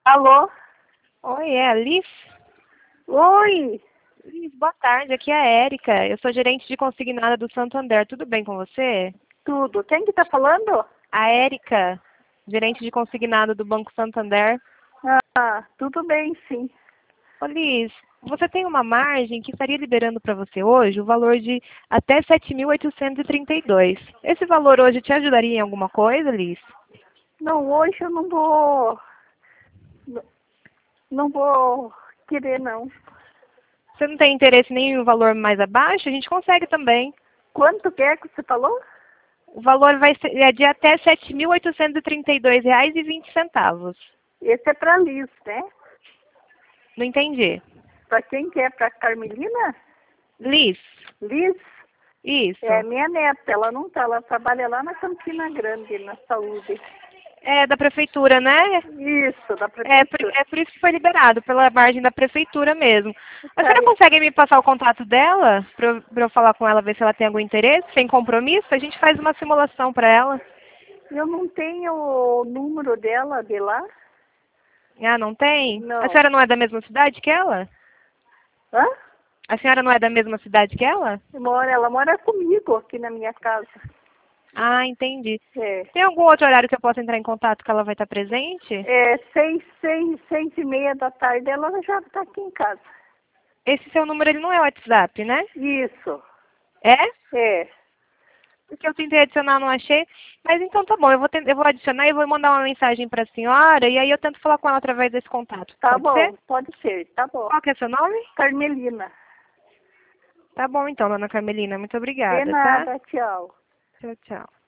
Alô? Oi, é a Liz? Oi, Liz, boa tarde, aqui é a Érica. Eu sou gerente de consignada do Santander. Tudo bem com você? tudo. Quem que tá falando? A Érica, gerente de consignado do Banco Santander. Tudo bem, sim. Ô Liz, você tem uma margem que estaria liberando para você hoje o valor de até 7.832. Esse valor hoje te ajudaria em alguma coisa, Liz? Não, hoje eu não vou. Não não vou querer, não. Você não tem interesse nem em um valor mais abaixo? A gente consegue também. Quanto que é que você falou? O valor vai ser de até R$ 7.832,20. Esse é pra Liz, né? Não entendi. Pra quem que é? Pra Carmelina? Liz, Liz? É isso. minha neta, ela não tá, ela trabalha lá na Campina Grande, na saúde. É da prefeitura, né? Isso, da É, prefeitura. é por isso que foi liberado, pela margem da prefeitura mesmo. A Tá senhora aí. consegue me passar o contato dela para eu falar com ela, ver se ela tem algum interesse, sem compromisso? A gente faz uma simulação para ela. Eu não tenho o número dela de lá? Ah, não tem? A Não. senhora não é da mesma cidade que ela? Hã? A senhora não é da mesma cidade que ela? Ela mora comigo aqui na minha casa. Ah, entendi. É. Tem algum outro horário que eu possa entrar em contato que ela vai estar presente? É 6:30 da tarde, ela já está aqui em casa. Esse seu número ele não é WhatsApp, né? Isso, É? é. Porque eu tentei adicionar, não achei. Mas então tá bom, eu vou adicionar e vou mandar uma mensagem para a senhora e aí eu tento falar com ela através desse contato. Tá Pode ser? bom, pode ser, tá bom. Qual que é seu nome? Carmelina. Tá bom então, dona Carmelina. Muito De obrigada, tá? nada, tchau. Tchau, tchau.